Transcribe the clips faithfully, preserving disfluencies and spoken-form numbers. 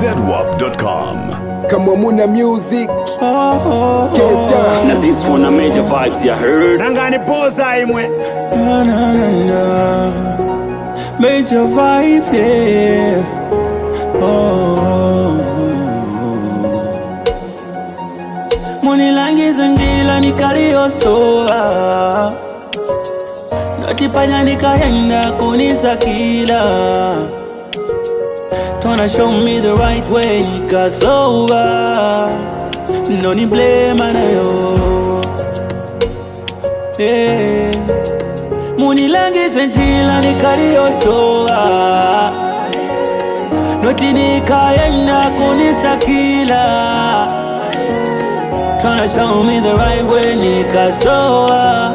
zedwap dot com. Kamwamuna music. Oh, Kesta. Now this one a major vibes you heard. Nangani poza imwe. Na na na na. Major vibes, yeah. Oh. Muni langi zungila nikalio soa. Notipanya nikayenda kunisakila. Tryna show me the right way, nikasoba. No ni blame nayo. Yeah. Muni langi zungila nikalio soa. Noti nikayenda kunisakila. Tryna show me the right way, nikasoa.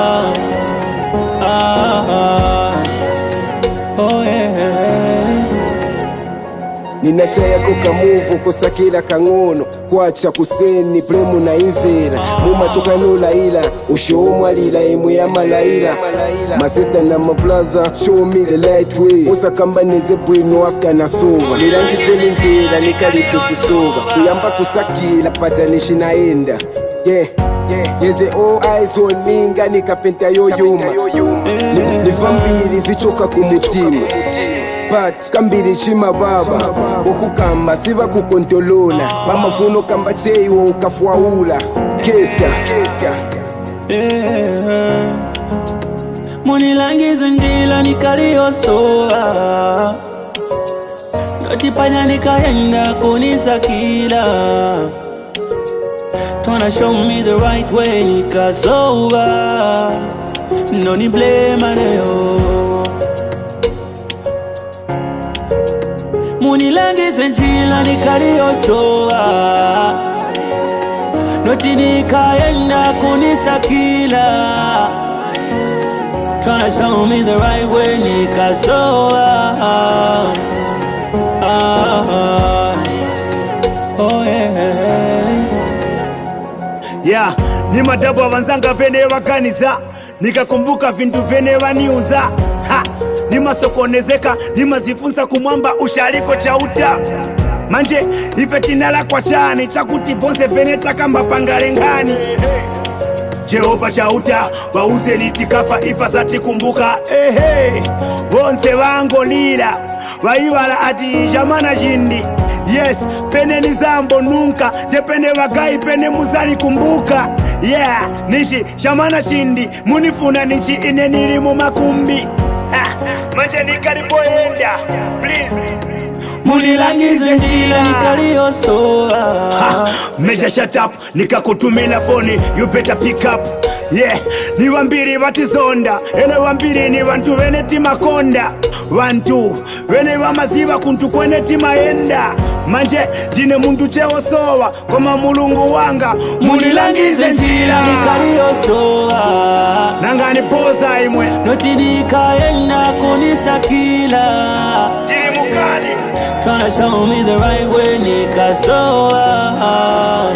Ah, ah, oh yeah. Ninachaya kukamuvu kusakila kangono kwacha kuseni premu na imvera mumachoka nula ila ushomwa lila imu ya malaila. My sister na my brother show me the light way usakamba nize bwino after nasuva nilangizeni njila nikalitu kusuva kuyamba kusakila patanishi naenda. Yeah, yeah. Yeze all eyes on me nga nikapenta yoyuma nivambili vichoka kumutima but kambili shima baba okukamba siva kukontolola bamavuno kamba cheyo ukafwaula. Kesta yeah. Muni langizo ndila nikalio soa. Notipanya nikayenda kunisakila. Tryna show me the right way, nikasoba. No ni blame nayo. Muni langizo ndila nikalio soa. Noti nikayenda kunisakila. Tryna show me the right way, nikasoa. Ah, ah, oh yeah. Yeah, ni madabu avanzanga vene waganiza. Nikakumbuka vindu vene waniuza. Ha, ni masokonezeka, ni mazifunza kumwamba ushaliko chauta. Manje, ife tinala kwa chani, chakuti bonse vene takamba pangalengani. Jehova chauta, wauze litikafa ifa zati kumbuka. Eh, hey, bonse wango lila, waiwala ati jamana jindi. Yes, pene ni zambo nunca. Je pene wagai pene muzani kumbuka. Yeah, nishi shamana shindi. Munifuna nishi ine nilimu makumbi. Ha, manje nikaripoenda. Please Munilangizo njila nikalio soa. Meja shut up, nikakutumila phone. You better pick up. Yeah, ni wambiri watizonda. Ene wambiri ni wantu wene tima konda. Wantu, wene wamaziva kuntu kwene tima enda. Manje, jine mundu cheo sowa. Koma mulungu wanga. Munilangizo njila nikalio soa. Nangani poza imwe. Noti nikayenda kunisakila. Jiri mukani. Tryna show me the right way, nikasoa. Ah,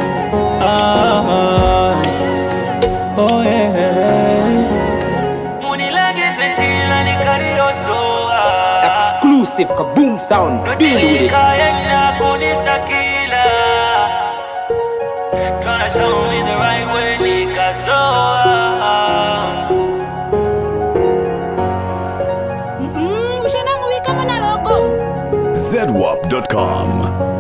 ah, oh yeah. Munilangizo njila nikalio soa. Exclusive Kaboom Sound. Deal with it. Nikayenda kunisakila. Tryna show me the right way, nikasoa. zedwap dot com.